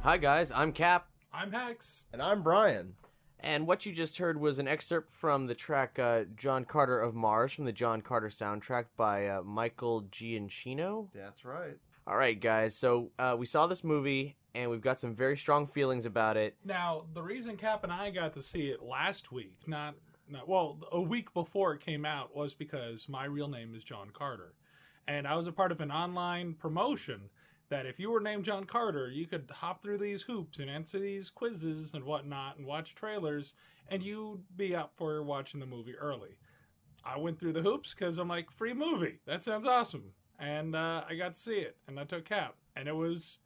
Hi guys, I'm Cap. I'm Hex. And I'm Brian. And what you just heard was an excerpt from the track John Carter of Mars from the John Carter soundtrack by Michael Giacchino. That's right. All right, guys. So we saw this movie, and we've got some very strong feelings about it. Now, the reason Cap and I got to see it last week, well, a week before it came out, was because my real name is John Carter. And I was a part of an online promotion that if you were named John Carter, you could hop through these hoops and answer these quizzes and whatnot and watch trailers, and you'd be up for watching the movie early. I went through the hoops because I'm like, free movie. That sounds awesome. And I got to see it, and I took Cap. And it was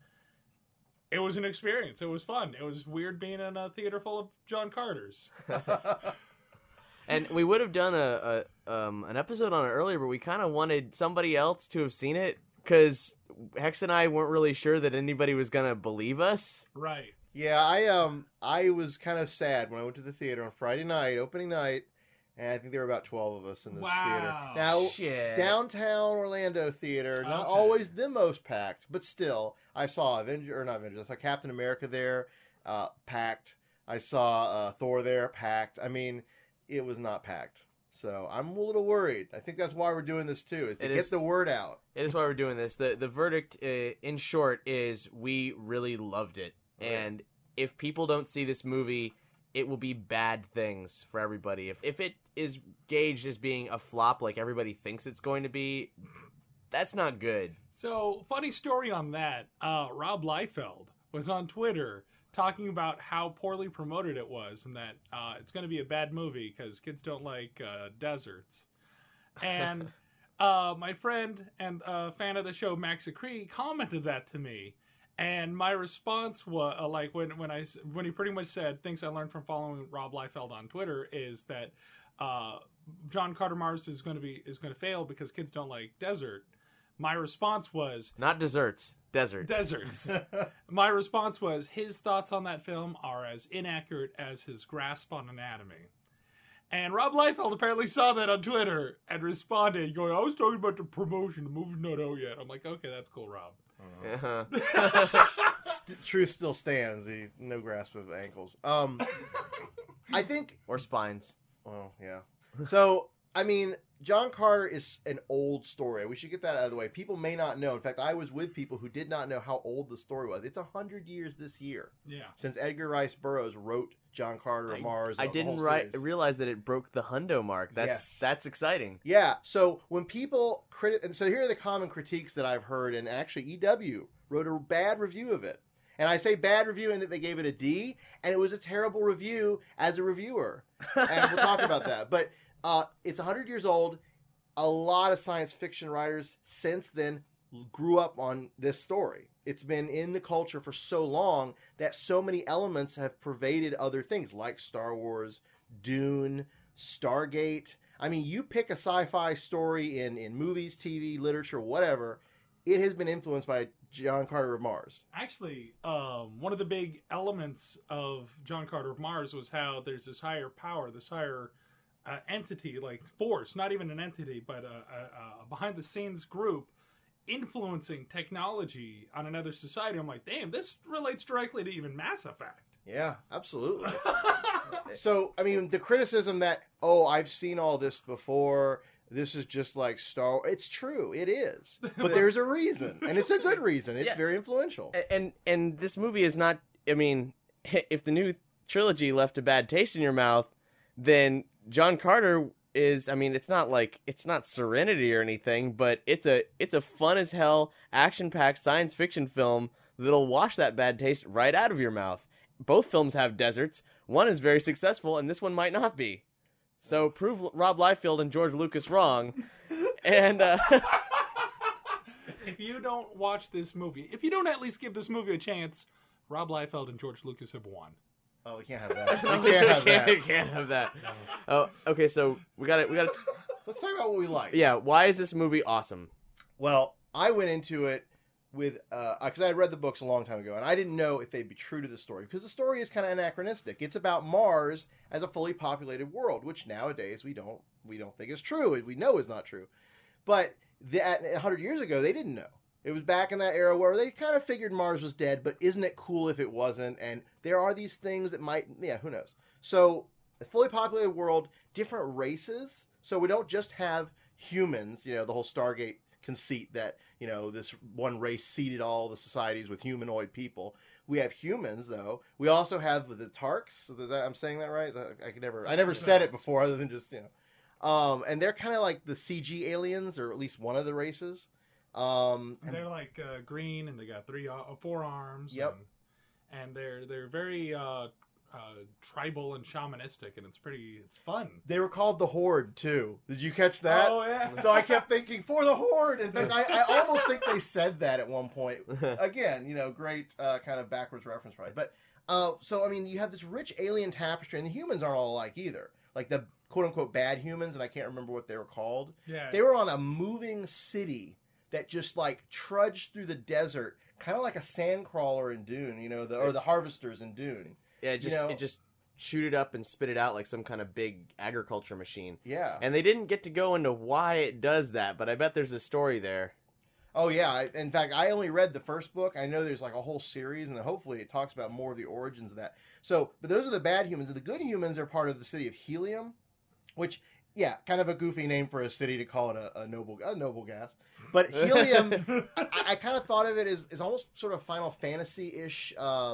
an experience. It was fun. It was weird being in a theater full of John Carters. And we would have done an episode on it earlier, but we kind of wanted somebody else to have seen it, because Hex and I weren't really sure that anybody was going to believe us. Right. Yeah, I was kind of sad when I went to the theater on Friday night, opening night, and I think there were about 12 of us in this theater. Now, Shit. downtown Orlando theater, not always the most packed, but still, I saw I saw Captain America there, packed. I saw Thor there, packed. I mean, it was not packed. So I'm a little worried. I think that's why we're doing this too, is to get the word out. It is why we're doing this. The verdict, in short, is we really loved it. Right. And if people don't see this movie, it will be bad things for everybody. If it is gauged as being a flop like everybody thinks it's going to be, that's not good. So, funny story on that. Rob Liefeld was on Twitter talking about how poorly promoted it was, and that it's going to be a bad movie because kids don't like deserts. And my friend and fan of the show, Max Acree, commented that to me. And my response was, when he pretty much said, things I learned from following Rob Liefeld on Twitter is that John Carter Mars is going to fail because kids don't like desert. My response was... Not desserts. Desert. Deserts. My response was, his thoughts on that film are as inaccurate as his grasp on anatomy. And Rob Liefeld apparently saw that on Twitter and responded, going, I was talking about the promotion. The movie's not out yet. I'm like, okay, that's cool, Rob. Uh-huh. Truth still stands. No grasp of ankles. I think... Or spines. Well, yeah. So, I mean... John Carter is an old story. We should get that out of the way. People may not know. In fact, I was with people who did not know how old the story was. It's 100 years this year. Yeah. Since Edgar Rice Burroughs wrote John Carter of Mars. I didn't realize that it broke the hundo mark. That's exciting. Yeah. So when people and so here are the common critiques that I've heard, and actually EW wrote a bad review of it. And I say bad review in that they gave it a D, and it was a terrible review as a reviewer. And we'll talk about that. But it's 100 years old. A lot of science fiction writers since then grew up on this story. It's been in the culture for so long that so many elements have pervaded other things like Star Wars, Dune, Stargate. I mean, you pick a sci-fi story in movies, TV, literature, whatever, it has been influenced by John Carter of Mars. Actually, one of the big elements of John Carter of Mars was how there's this higher power, this higher... entity, like force, not even an entity, but a behind-the-scenes group influencing technology on another society. I'm like, damn, this relates directly to even Mass Effect. Yeah, absolutely. So, I mean, the criticism that, I've seen all this before, this is just like Star Wars. It's true, it is. But there's a reason, and it's a good reason. It's very influential. And this movie is not, I mean, if the new trilogy left a bad taste in your mouth, then John Carter is, I mean, it's not Serenity or anything, but it's a fun as hell, action-packed science fiction film that'll wash that bad taste right out of your mouth. Both films have deserts. One is very successful, and this one might not be. So prove Rob Liefeld and George Lucas wrong. And if you don't watch this movie, if you don't at least give this movie a chance, Rob Liefeld and George Lucas have won. Oh, we can't have that. We can't have that. We can't have that. Oh, okay. So we got to. Let's talk about what we like. Yeah. Why is this movie awesome? Well, I went into it with because I had read the books a long time ago, and I didn't know if they'd be true to the story because the story is kind of anachronistic. It's about Mars as a fully populated world, which nowadays we don't think is true. We know is not true, but 100 years ago they didn't know. It was back in that era where they kind of figured Mars was dead, but isn't it cool if it wasn't? And there are these things that might, who knows? So, a fully populated world, different races. So we don't just have humans, the whole Stargate conceit that, this one race seeded all the societies with humanoid people. We have humans, though. We also have the Tarks. I'm saying that right? I never said it before other than just, and they're kind of like the CG aliens, or at least one of the races. They're like green, and they got four arms. Yep. And they're very tribal and shamanistic, and it's fun. They were called the Horde too. Did you catch that? Oh yeah. So I kept thinking for the Horde. In fact, I almost think they said that at one point. Again, great kind of backwards reference, right? But so I mean, you have this rich alien tapestry, and the humans aren't all alike either. Like the quote unquote bad humans, and I can't remember what they were called. Yeah. They were on a moving city that just like trudged through the desert, kind of like a sandcrawler in Dune, or the harvesters in Dune. Yeah, it just shoot it up and spit it out like some kind of big agriculture machine. Yeah. And they didn't get to go into why it does that, but I bet there's a story there. Oh, yeah. In fact, I only read the first book. I know there's like a whole series, and hopefully it talks about more of the origins of that. So, but those are the bad humans. And the good humans are part of the city of Helium, which, yeah, kind of a goofy name for a city to call it a noble gas. But Helium, I kind of thought of it as almost sort of Final Fantasy-ish,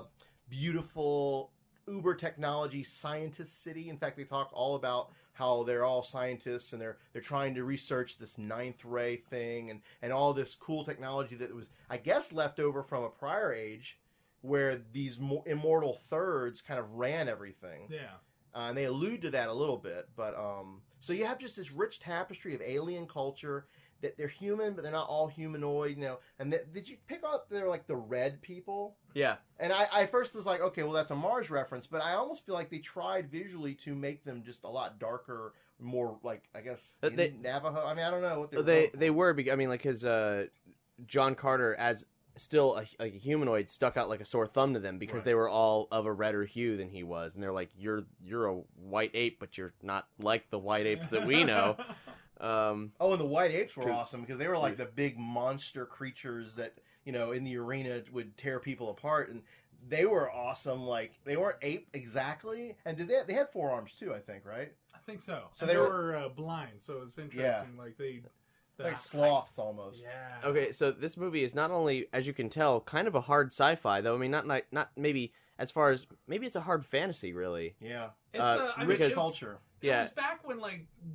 beautiful uber technology scientist city. In fact, they talk all about how they're all scientists, and they're trying to research this ninth ray thing and all this cool technology that was, I guess, left over from a prior age where these immortal thirds kind of ran everything. Yeah. And they allude to that a little bit, but so you have just this rich tapestry of alien culture that they're human, but they're not all humanoid, And did you pick up they're like the red people? Yeah. And I first was like, okay, well that's a Mars reference, but I almost feel like they tried visually to make them just a lot darker, more like, I guess, Navajo. I mean, I don't know what they were. I mean, like his John Carter as still a humanoid stuck out like a sore thumb to them because they were all of a redder hue than he was, and they're like, you're a white ape, but you're not like the white apes that we know. And the white apes were awesome because they were like the big monster creatures that in the arena would tear people apart, and they were awesome. Like they weren't ape exactly, and they had forearms too, I think, right? I think so. So and they were blind, so it was interesting. Yeah. Like like sloths almost. Yeah. Okay, so this movie is not only, as you can tell, kind of a hard sci-fi, though. I mean, not maybe as far as maybe it's a hard fantasy, really. Yeah. It's rich culture. It was back when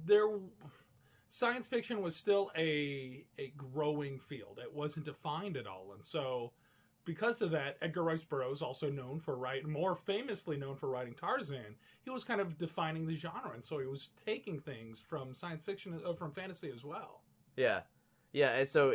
science fiction was still a growing field. It wasn't defined at all. And so because of that, Edgar Rice Burroughs, also more famously known for writing Tarzan, he was kind of defining the genre. And so he was taking things from science fiction, from fantasy as well. Yeah. Yeah, and so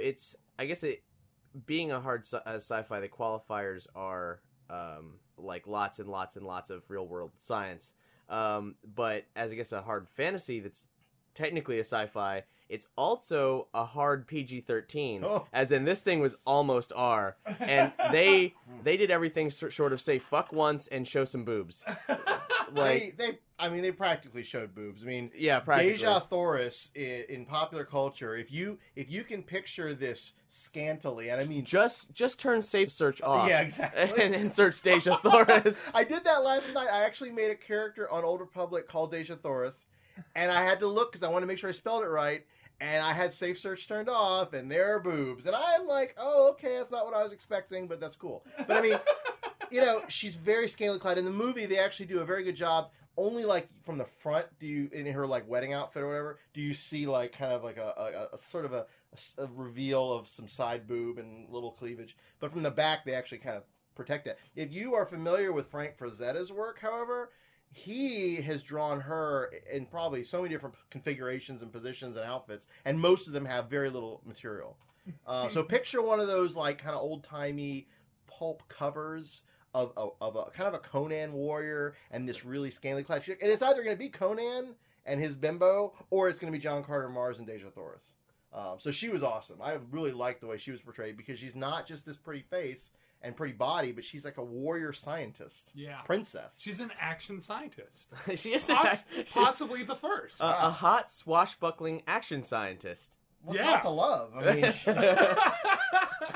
being a hard sci-fi, the qualifiers are like lots and lots and lots of real-world science. But as, I guess, a hard fantasy that's technically a sci-fi, it's also a hard PG-13, as in this thing was almost R, and they did everything short of say fuck once and show some boobs. Like they practically showed boobs. I mean, yeah, practically. Dejah Thoris in popular culture. If you can picture this scantily, and I mean, just turn Safe Search off. Yeah, exactly. And search Dejah Thoris. I did that last night. I actually made a character on Old Republic called Dejah Thoris. And I had to look because I wanted to make sure I spelled it right. And I had Safe Search turned off, and there are boobs. And I'm like, oh, okay, that's not what I was expecting, but that's cool. But I mean, she's very scantily clad. In the movie, they actually do a very good job. Only like from the front, in her like wedding outfit or whatever, do you see like kind of like a sort of a reveal of some side boob and little cleavage. But from the back, they actually kind of protect it. If you are familiar with Frank Frazetta's work, however, he has drawn her in probably so many different configurations and positions and outfits, and most of them have very little material. So picture one of those like kind of old-timey pulp covers of a kind of a Conan warrior and this really scantily clad chick. And it's either going to be Conan and his bimbo, or it's going to be John Carter Mars and Dejah Thoris. So she was awesome. I really liked the way she was portrayed because she's not just this pretty face and pretty body, but she's like a warrior scientist. Yeah. Princess. She's an action scientist. She is possibly the first. A hot, swashbuckling action scientist. What's not to love? I mean,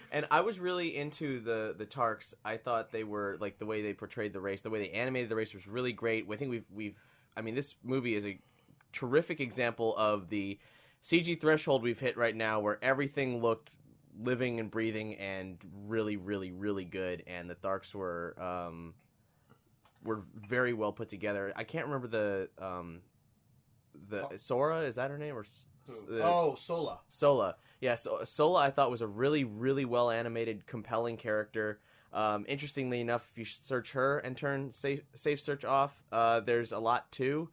And I was really into the Tarks. I thought they were like the way they portrayed the race, the way they animated the race was really great. I think I mean, this movie is a terrific example of the CG threshold we've hit right now, where everything looked living and breathing and really, really, really good. And the Tharks were very well put together. I can't remember the Sora, is that her name, or Sola. Sola. Yeah, so Sola I thought was a really, really well animated, compelling character. Interestingly enough, if you search her and turn safe search off, there's a lot too.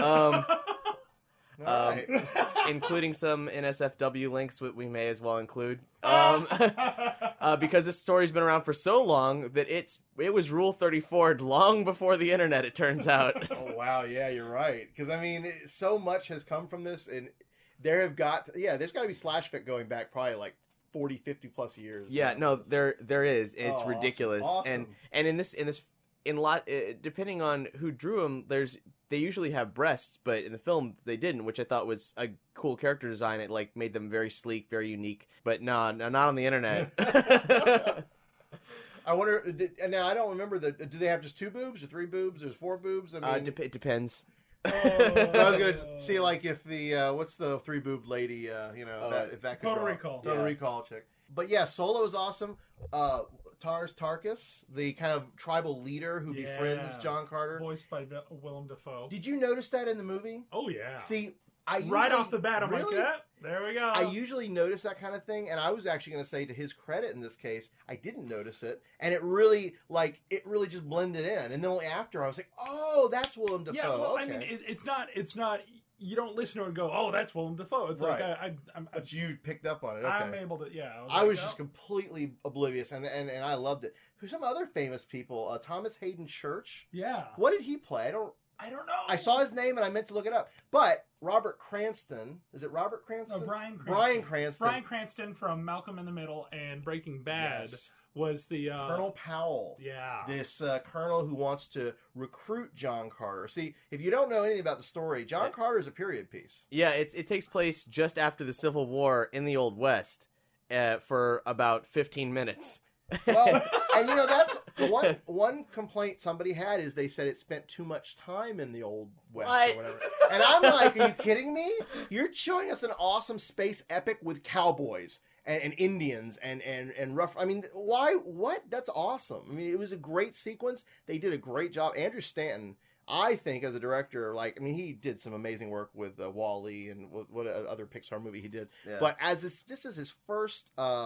Right. Including some NSFW links we may as well include. Because this story's been around for so long that it was Rule 34 long before the internet, it turns out. Oh, wow. Yeah, you're right. Because, I mean, so much has come from this, and there's got to be slash fic going back probably like 40, 50 plus years. Yeah, no, there is. It's ridiculous. Awesome. And in depending on who drew them, they usually have breasts, but in the film they didn't, which I thought was a cool character design. It like made them very sleek, very unique. But no, not on the internet. I wonder. Now I don't remember do they have just 2 boobs or 3 boobs? There's 4 boobs. I mean, it depends. I was gonna see like if the what's the 3 boobed lady? If that could Total draw. Recall. Total Recall chick. But yeah, Solo is awesome. Tarkus, the kind of tribal leader who befriends John Carter, voiced by Willem Dafoe. Did you notice that in the movie? Oh yeah. See, right off the bat, I'm really? like, there we go. I usually notice that kind of thing, and I was actually going to say, to his credit in this case, I didn't notice it, and it really just blended in. And then only after I was like, oh, that's Willem Dafoe. Yeah, well, okay. I mean, it's not. You don't listen to it and go, oh, that's Willem Dafoe. It's Right. like But you picked up on it. Okay. I'm able to. Yeah, I was just completely oblivious, and I loved it. Who's some other famous people? Thomas Hayden Church. Yeah. What did he play? I don't know. I saw his name and I meant to look it up. But Robert Cranston, is it Robert Cranston? No, Bryan Cranston. Bryan Cranston. Bryan Cranston from Malcolm in the Middle and Breaking Bad was the Colonel Powell. Yeah. This colonel who wants to recruit John Carter. See, if you don't know anything about the story, John Carter is a period piece. Yeah, it takes place just after the Civil War in the Old West for about 15 minutes. Well, and that's one complaint somebody had is they said it spent too much time in the Old West or whatever. And I'm like, are you kidding me? You're showing us an awesome space epic with cowboys and Indians and rough. I mean, why? What? That's awesome. I mean, it was a great sequence. They did a great job. Andrew Stanton, I think, as a director, he did some amazing work with Wall-E and what other Pixar movie he did. Yeah. But as this is his first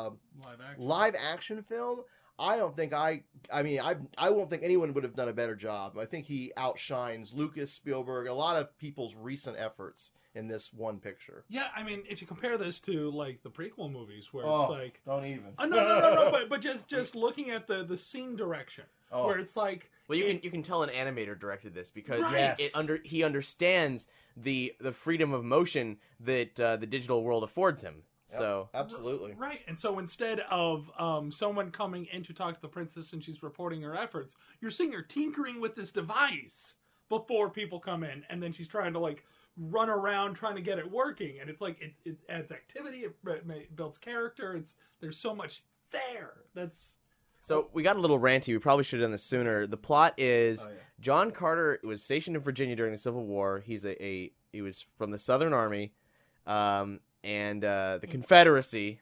live action film, I don't think I won't think anyone would have done a better job. I think he outshines Lucas, Spielberg, a lot of people's recent efforts in this one picture. Yeah, I mean, if you compare this to like the prequel movies, where it's like, don't even. No, but just looking at the scene direction, where it's like, well, you can tell an animator directed this because Right. he understands the freedom of motion that the digital world affords him. Yep, so absolutely right. And so instead of someone coming in to talk to the princess and she's reporting her efforts, you're seeing her tinkering with this device before people come in, and then she's trying to like run around trying to get it working, and it's like it adds activity, it builds character. There's so much there. So we got a little ranty. We probably should have done this sooner. The plot is John Carter was stationed in Virginia during the Civil War. He was from the Southern Army, and the Confederacy,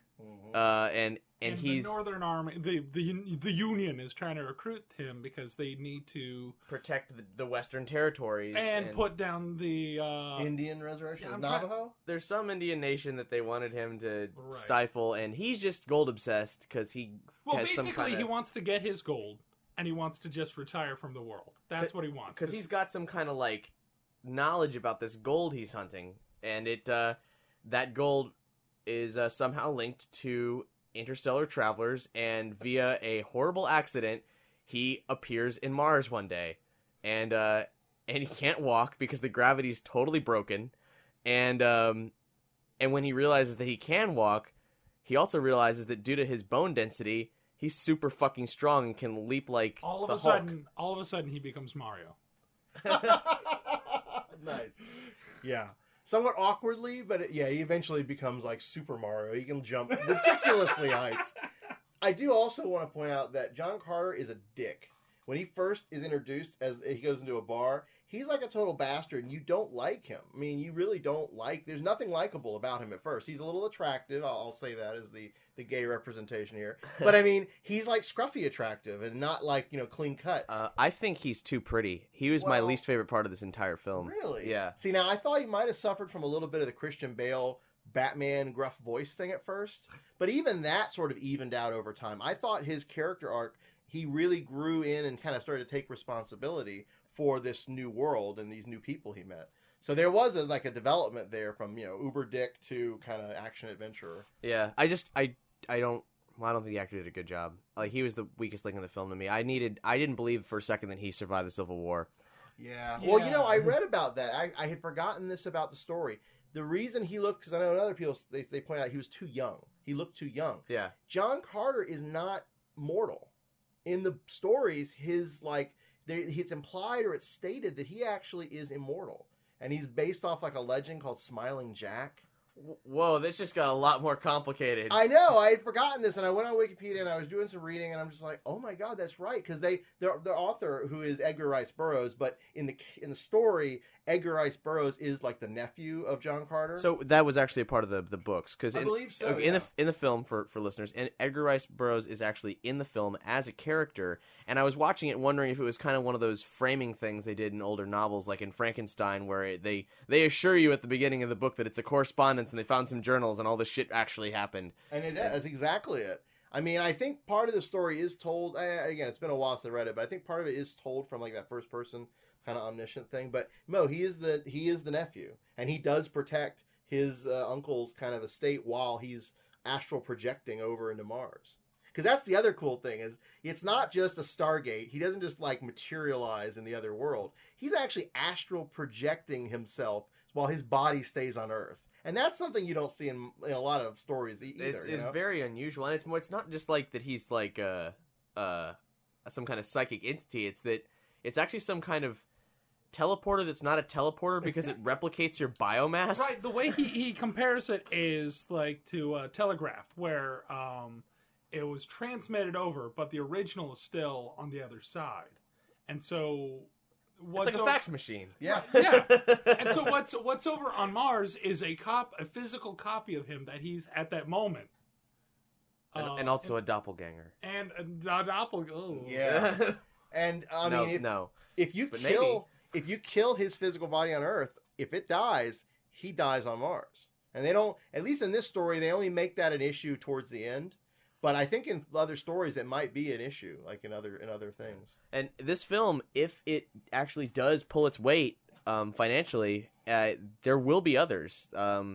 and he's the Northern Army. The Union is trying to recruit him because they need to protect the Western territories and put down the Indian reservation, Navajo. There's some Indian nation that they wanted him to stifle, and he's just gold obsessed because he. Well, basically, he wants to get his gold, and he wants to just retire from the world. That's what he wants. Because he's got some kind of like knowledge about this gold he's hunting, and that gold is somehow linked to interstellar travelers, and via a horrible accident, he appears in Mars one day, and he can't walk because the gravity's totally broken, and when he realizes that he can walk, he also realizes that due to his bone density, he's super fucking strong and can leap like all of the a Hulk. sudden he becomes Mario. Nice. Yeah. Somewhat awkwardly, but he eventually becomes like Super Mario. He can jump ridiculously heights. I do also want to point out that John Carter is a dick. When he first is introduced, as he goes into a bar, he's like a total bastard, and you don't like him. I mean, you really don't like. There's nothing likable about him at first. He's a little attractive. I'll say that as the gay representation here. But I mean, he's like scruffy attractive and not like clean cut. I think he's too pretty. He was my least favorite part of this entire film. Really? Yeah. See, now I thought he might have suffered from a little bit of the Christian Bale Batman gruff voice thing at first, but even that sort of evened out over time. I thought his character arc, he really grew in and kind of started to take responsibility for this new world and these new people he met. So there was a development there from uber dick to kind of action adventurer. Yeah, I don't think the actor did a good job. Like, he was the weakest link in the film to me. I didn't believe for a second that he survived the Civil War. Yeah. Well, I read about that. I had forgotten this about the story. The reason he looked, because I know other people, they point out he was too young. He looked too young. Yeah. John Carter is not mortal. In the stories, it's implied or it's stated that he actually is immortal. And he's based off like a legend called Smiling Jack. Whoa, this just got a lot more complicated. I know. I had forgotten this, and I went on Wikipedia, and I was doing some reading, and I'm just like, oh my god, that's right. Because the author, who is Edgar Rice Burroughs, but in the story, Edgar Rice Burroughs is like the nephew of John Carter. So that was actually a part of the books. I believe so, in the film, for listeners, and Edgar Rice Burroughs is actually in the film as a character, and I was watching it wondering if it was kind of one of those framing things they did in older novels, like in Frankenstein, where they assure you at the beginning of the book that it's a correspondence, and they found some journals, and all this shit actually happened. And that's exactly it. I mean, I think part of the story is told, again, it's been a while since I read it, but I think part of it is told from like that first person kind of omniscient thing. But no, he is the nephew, and he does protect his uncle's kind of estate while he's astral projecting over into Mars. Because that's the other cool thing, is it's not just a Stargate. He doesn't just like materialize in the other world. He's actually astral projecting himself while his body stays on Earth. And that's something you don't see in a lot of stories either. It's very unusual, and it's not just like that he's like some kind of psychic entity. It's that it's actually some kind of teleporter that's not a teleporter because it replicates your biomass. Right. The way he compares it is like to telegraph, where it was transmitted over, but the original is still on the other side, and so. It's like a fax machine. Yeah. Yeah. And so what's over on Mars is a physical copy of him that he's at that moment. And also a doppelganger. And a doppelganger. Oh. Yeah. And I mean, if you kill his physical body on Earth, if it dies, he dies on Mars. And they don't, at least in this story, they only make that an issue towards the end. But I think in other stories it might be an issue, like in other things. And this film, if it actually does pull its weight financially, there will be others.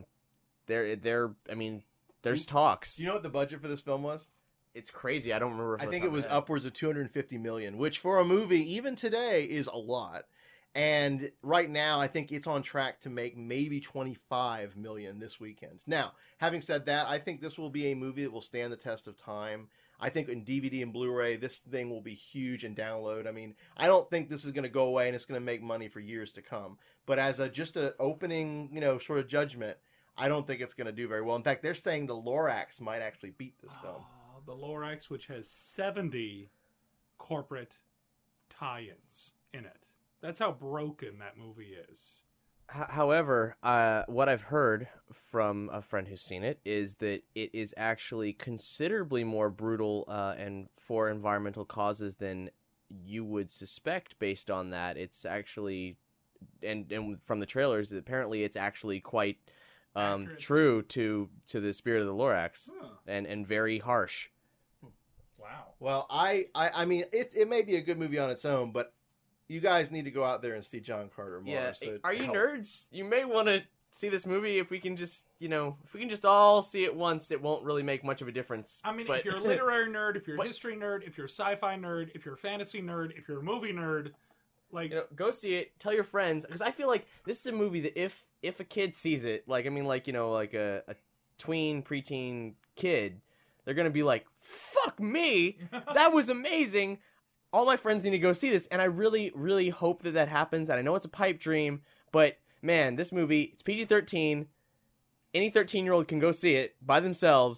There's talks. Do you know what the budget for this film was? It's crazy. I don't remember. I think it was upwards of $250 million, which for a movie even today is a lot. And right now, I think it's on track to make maybe $25 million this weekend. Now, having said that, I think this will be a movie that will stand the test of time. I think in DVD and Blu-ray, this thing will be huge in download. I mean, I don't think this is going to go away and it's going to make money for years to come. But as just an opening, sort of judgment, I don't think it's going to do very well. In fact, they're saying the Lorax might actually beat this film. The Lorax, which has 70 corporate tie-ins in it. That's how broken that movie is. However, what I've heard from a friend who's seen it is that it is actually considerably more brutal and for environmental causes than you would suspect based on that. It's actually, and from the trailers, apparently it's actually quite true to the spirit of the Lorax, and very harsh. Wow. Well, I mean, it may be a good movie on its own, but you guys need to go out there and see John Carter more. Yeah, are you nerds? You may want to see this movie. If we can just, all see it once, it won't really make much of a difference. I mean, if you're a literary nerd, if you're a history nerd, if you're a sci-fi nerd, if you're a fantasy nerd, if you're a movie nerd, go see it. Tell your friends, because I feel like this is a movie that if a kid sees it, like a tween, preteen kid, they're gonna be like, "Fuck me, that was amazing." All my friends need to go see this, and I really, really hope that happens. And I know it's a pipe dream, but man, this movie, it's PG-13. Any 13-year-old can go see it by themselves,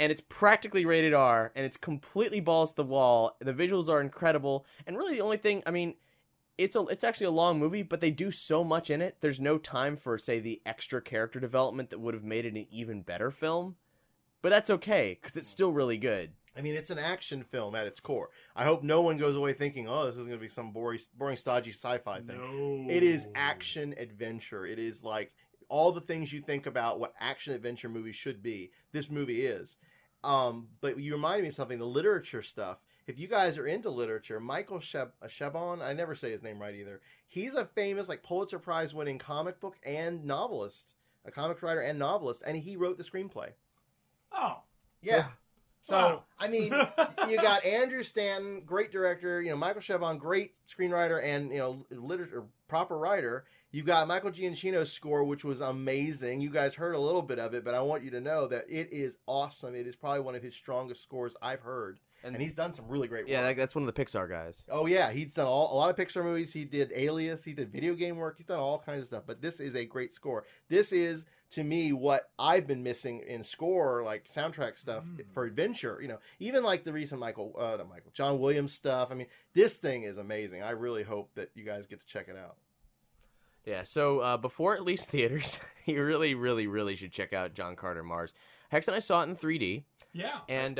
and it's practically rated R, and it's completely balls to the wall. The visuals are incredible, and really the only thing, I mean, it's actually a long movie, but they do so much in it. There's no time for, say, the extra character development that would have made it an even better film. But that's okay, because it's still really good. I mean, it's an action film at its core. I hope no one goes away thinking, oh, this is going to be some boring, stodgy sci-fi thing. No. It is action adventure. It is like all the things you think about what action adventure movies should be. This movie is. But you reminded me of something, the literature stuff. If you guys are into literature, Michael Chabon, I never say his name right either. He's a famous, like, Pulitzer Prize winning comic book and novelist, a comics writer and novelist, and he wrote the screenplay. Oh. Yeah. So, Wow. I mean, you got Andrew Stanton, great director, Michael Chabon, great screenwriter and, literature, proper writer. You got Michael Giacchino's score, which was amazing. You guys heard a little bit of it, but I want you to know that it is awesome. It is probably one of his strongest scores I've heard. And he's done some really great work. Yeah, that's one of the Pixar guys. Oh, yeah. He's done a lot of Pixar movies. He did Alias. He did video game work. He's done all kinds of stuff. But this is a great score. This is, to me, what I've been missing in score, like soundtrack stuff for adventure. Even like the recent John Williams stuff. I mean, this thing is amazing. I really hope that you guys get to check it out. Yeah, so before it leaves theaters, you really, really, really should check out John Carter Mars. Hex and I saw it in 3D. Yeah. And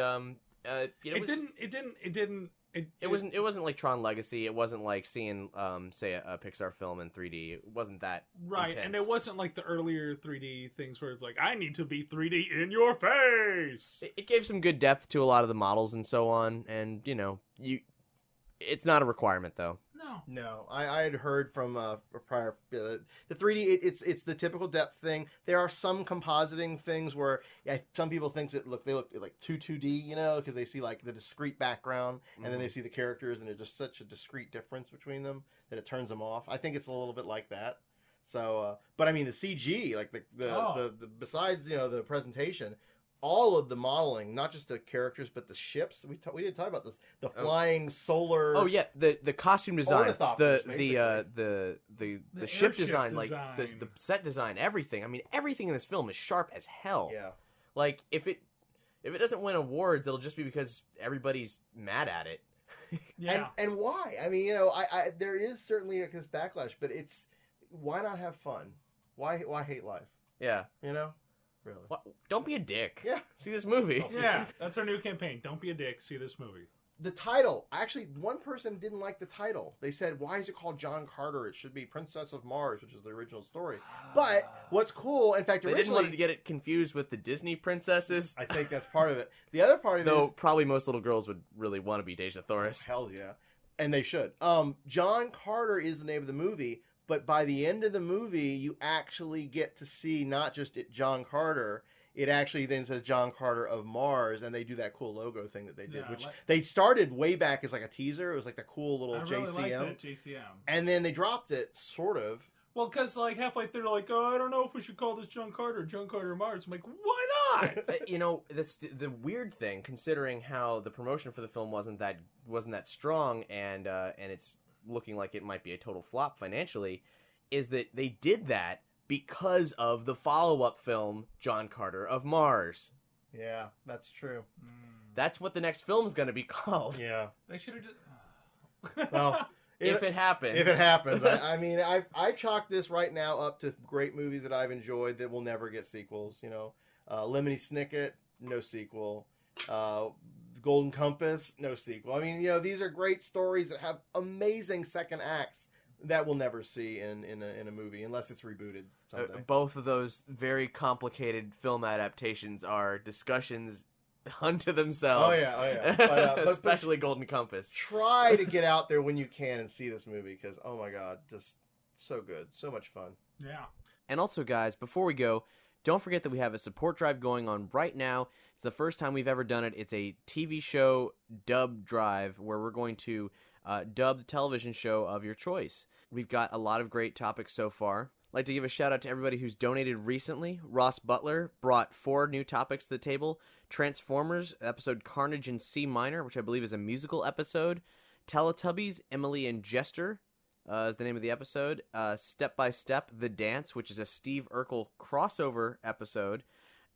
it wasn't like Tron Legacy. It wasn't like seeing say a Pixar film in 3D. It wasn't that right, intense. and it wasn't like the earlier 3D things where it's like, I need to be 3D in your face. It gave some good depth to a lot of the models and so on, and it's not a requirement though. No, I had heard from a prior the 3D. It's the typical depth thing. There are some compositing things where some people think they look like 2D, because they see like the discrete background and then they see the characters and there's just such a discrete difference between them that it turns them off. I think it's a little bit like that. So, but I mean the CG, like the besides the presentation. All of the modeling, not just the characters, but the ships. We didn't talk about this. The flying solar. Oh yeah, the costume design, The the ship design, design, like the set design, everything. I mean, everything in this film is sharp as hell. Yeah. Like if it doesn't win awards, it'll just be because everybody's mad at it. Yeah. And why? I mean, there is certainly this backlash, but it's why not have fun? Why hate life? Yeah. Really? What? Don't be a dick. Yeah. See this movie. Yeah, that's our new campaign. Don't be a dick. See this movie. The title. Actually, one person didn't like the title. They said, why is it called John Carter? It should be Princess of Mars, which is the original story. But what's cool, in fact, they didn't want to get it confused with the Disney princesses. I think that's part of it. The other part of it Though is... probably most little girls would really want to be Deja Thoris. Hell yeah. And they should. John Carter is the name of the movie, but by the end of the movie, you actually get to see not just John Carter. It actually then says John Carter of Mars, and they do that cool logo thing that they did, which they started way back as like a teaser. It was like the cool little JCM. I really like that JCM. And then they dropped it, sort of. Well, because like halfway through, they're like, oh, I don't know if we should call this John Carter Mars. I'm like, why not? The weird thing, considering how the promotion for the film wasn't that strong, and it's looking like it might be a total flop financially, is that they did that because of the follow-up film, John Carter of Mars. Yeah, that's true. That's what the next film's going to be called. Yeah. They should have just... Well, if it happens. If it happens. I mean, I chalk this right now up to great movies that I've enjoyed that will never get sequels. Lemony Snicket, no sequel. Golden Compass, no sequel. I mean, these are great stories that have amazing second acts that we'll never see in a movie unless it's rebooted someday. Both of those very complicated film adaptations are discussions unto themselves. Oh yeah. But, especially Golden Compass. Try to get out there when you can and see this movie because, oh my god, just so good. So much fun. Yeah. And also, guys, before we go, don't forget that we have a support drive going on right now. It's the first time we've ever done it. It's a TV show dub drive where we're going to dub the television show of your choice. We've got a lot of great topics so far. I'd like to give a shout out to everybody who's donated recently. Ross Butler brought 4 new topics to the table. Transformers, episode Carnage in C minor, which I believe is a musical episode. Teletubbies, Emily and Jester is the name of the episode. Step by Step, The Dance, which is a Steve Urkel crossover episode.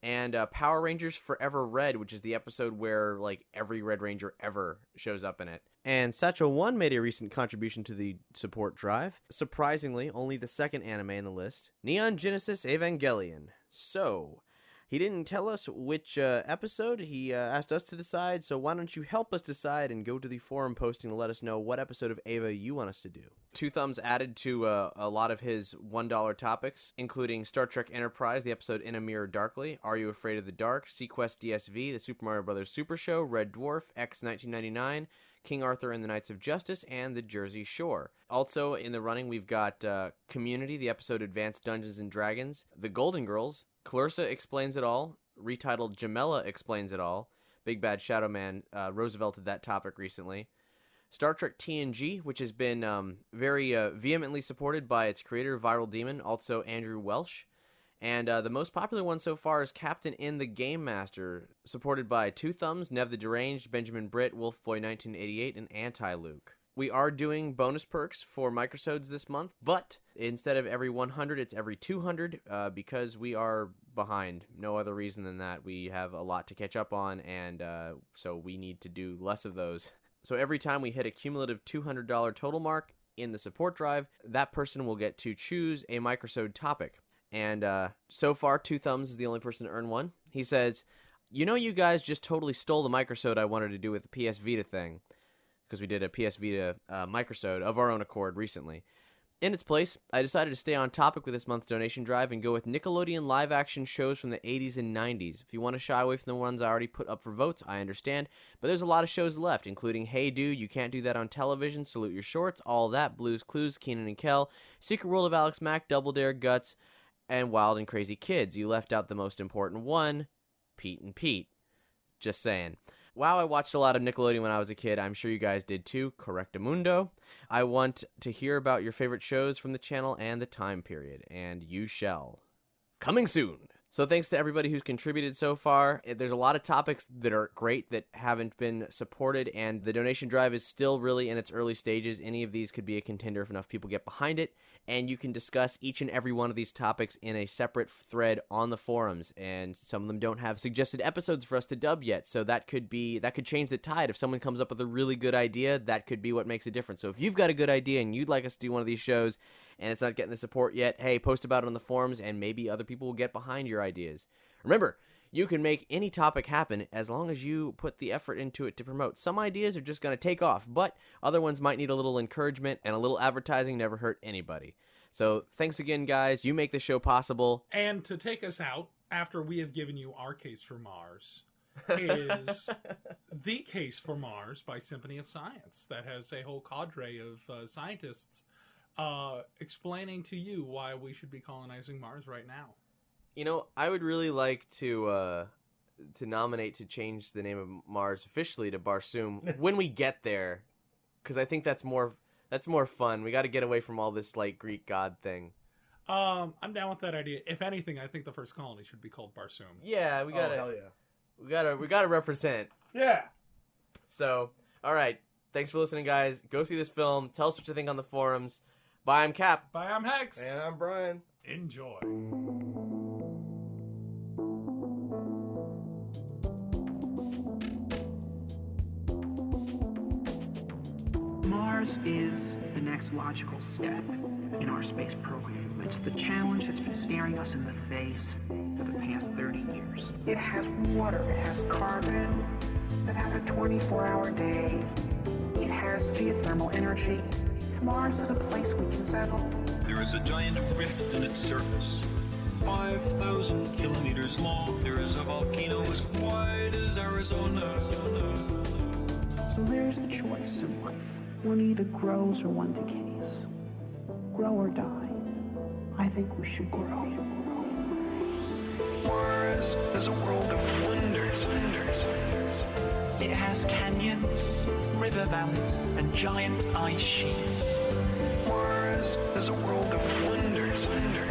and Power Rangers Forever Red, which is the episode where like every Red Ranger ever shows up in it. And Satchel 1 made a recent contribution to the support drive. Surprisingly, only the second anime in the list, Neon Genesis Evangelion. So, he didn't tell us which episode. He asked us to decide, so why don't you help us decide and go to the forum posting to let us know what episode of Eva you want us to do. Two Thumbs added to a lot of his $1 topics, including Star Trek Enterprise, the episode In a Mirror Darkly, Are You Afraid of the Dark, Sequest DSV, the Super Mario Bros. Super Show, Red Dwarf, X 1999, King Arthur and the Knights of Justice, and the Jersey Shore. Also in the running, we've got Community, the episode Advanced Dungeons and Dragons, The Golden Girls, Clarissa Explains It All, retitled Jamela Explains It All. Big Bad Shadow Man Roosevelt did that topic recently. Star Trek TNG, which has been very vehemently supported by its creator, Viral Demon, also Andrew Welsh. And the most popular one so far is Captain in the Game Master, supported by Two Thumbs, Nev the Deranged, Benjamin Britt, Wolfboy1988, and Anti-Luke. We are doing bonus perks for microsodes this month, but instead of every 100, it's every 200 because we are behind. No other reason than that. We have a lot to catch up on, and so we need to do less of those. So every time we hit a cumulative $200 total mark in the support drive, that person will get to choose a microsode topic. And so far, Two Thumbs is the only person to earn one. He says, you know, you guys just totally stole the microsode I wanted to do with the PS Vita thing, because we did a PS Vita microsode of our own accord recently. In its place, I decided to stay on topic with this month's donation drive and go with Nickelodeon live-action shows from the 80s and 90s. If you want to shy away from the ones I already put up for votes, I understand, but there's a lot of shows left, including Hey Dude, You Can't Do That on Television, Salute Your Shorts, All That, Blue's Clues, Kenan and Kel, Secret World of Alex Mack, Double Dare, Guts, and Wild and Crazy Kids. You left out the most important one, Pete and Pete. Just saying. Wow, I watched a lot of Nickelodeon when I was a kid. I'm sure you guys did too. Correctamundo. I want to hear about your favorite shows from the channel and the time period, and you shall. Coming soon. So thanks to everybody who's contributed so far. There's a lot of topics that are great that haven't been supported, and the donation drive is still really in its early stages. Any of these could be a contender if enough people get behind it, and you can discuss each and every one of these topics in a separate thread on the forums, and some of them don't have suggested episodes for us to dub yet, so that could change the tide. If someone comes up with a really good idea, that could be what makes a difference. So if you've got a good idea and you'd like us to do one of these shows, and it's not getting the support yet, hey, post about it on the forums, and maybe other people will get behind your ideas. Remember, you can make any topic happen as long as you put the effort into it to promote. Some ideas are just going to take off, but other ones might need a little encouragement, and a little advertising never hurt anybody. So thanks again, guys. You make the show possible. And to take us out, after we have given you our case for Mars, is The Case for Mars by Symphony of Science, that has a whole cadre of scientists explaining to you why we should be colonizing Mars right now. You know, I would really like to nominate to change the name of Mars officially to Barsoom when we get there, because I think that's more fun. We got to get away from all this like Greek god thing. I'm down with that idea. If anything, I think the first colony should be called Barsoom. Yeah, we gotta. Oh, hell yeah. We gotta represent. Yeah. So, all right. Thanks for listening, guys. Go see this film. Tell us what you think on the forums. Bye, I'm Cap. Bye, I'm Hex. And I'm Brian. Enjoy. Mars is the next logical step in our space program. It's the challenge that's been staring us in the face for the past 30 years. It has water, it has carbon, it has a 24-hour day, it has geothermal energy. Mars is a place we can settle. There is a giant rift in its surface, 5,000 kilometers long. There is a volcano as wide as Arizona. So there's the choice in life. One either grows or one decays. Grow or die. I think we should grow. Mars is a world of wonders. It has canyons, river valleys, and giant ice sheets. Mars is a world of wonders.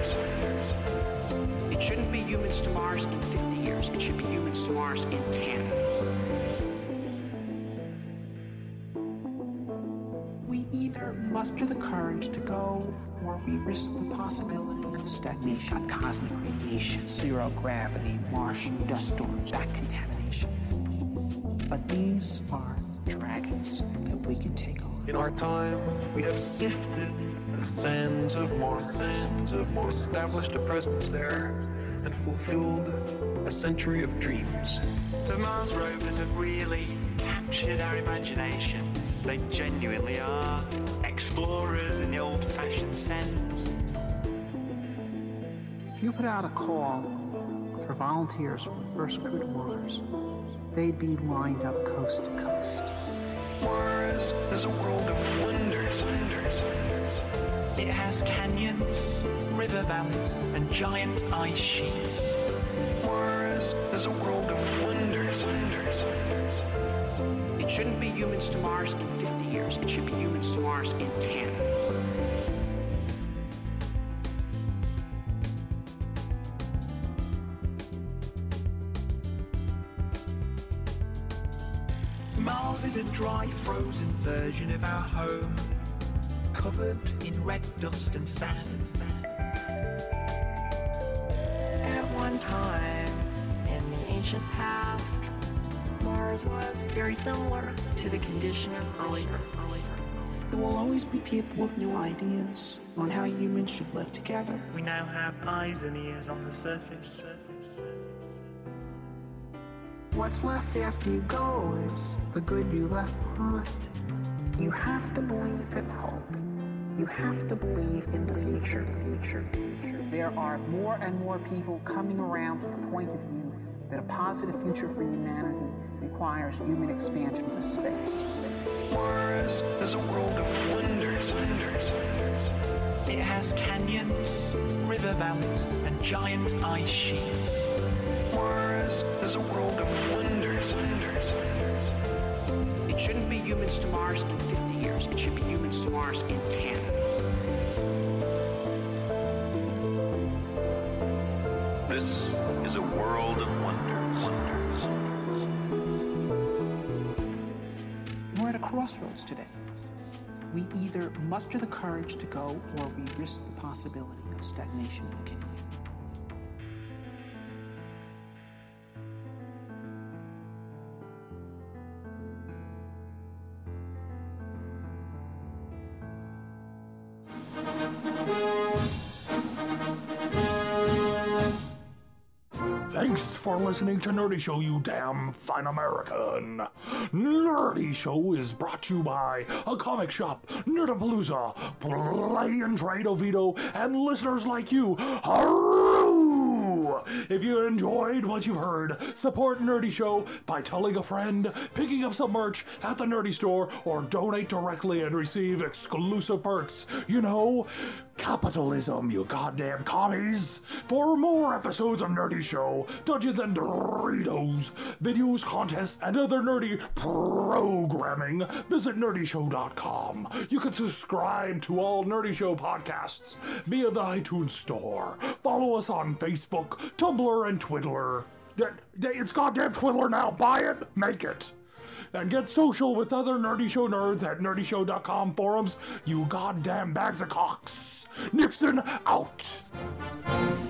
It shouldn't be humans to Mars in 50 years. It should be humans to Mars in 10. We either muster the courage to go, or we risk the possibility of stagnation, cosmic radiation, zero gravity, Martian dust storms, that contamination. But these are dragons that we can take on. In our time, we have sifted the sands of Mars, established a presence there, and fulfilled a century of dreams. The Mars rovers have really captured our imaginations. They genuinely are explorers in the old-fashioned sense. If you put out a call for volunteers for the first crew to Mars, they'd be lined up coast to coast. Mars is a world of wonders. It has canyons, river valleys, and giant ice sheets. Mars is a world of wonders. It shouldn't be humans to Mars in 50 years. It should be humans to Mars in 10. Mars is a dry, frozen version of our home, covered in red dust and sand. At one time, in the ancient past, Mars was very similar to the condition of early Earth. There will always be people with new ideas on how humans should live together. We now have eyes and ears on the surface. What's left after you go is the good you left behind. You have to believe in hope. You have to believe in the future. There are more and more people coming around to the point of view that a positive future for humanity requires human expansion to space. Mars is a world of wonders. It has canyons, river valleys, and giant ice sheets. Mars is a world of wonders. It shouldn't be humans to Mars in 50 years. It should be humans to Mars in 10. This is a world of wonders. We're at a crossroads today. We either muster the courage to go, or we risk the possibility of stagnation and decay. Thanks for listening to Nerdy Show, you damn fine American. Nerdy Show is brought to you by a comic shop, Nerdapalooza, Play and Trade Oviedo, and listeners like you. Hurroo! If you enjoyed what you've heard, support Nerdy Show by telling a friend, picking up some merch at the Nerdy Store, or donate directly and receive exclusive perks. You know, capitalism, you goddamn commies. For more episodes of Nerdy Show, Dungeons and Doritos, videos, contests, and other nerdy programming, visit nerdyshow.com. You can subscribe to all Nerdy Show podcasts via the iTunes Store. Follow us on Facebook, Tumblr, and Twitter. It's goddamn Twitter now. Buy it, make it. And get social with other Nerdy Show nerds at nerdyshow.com forums, you goddamn bags of cocks. Nixon out.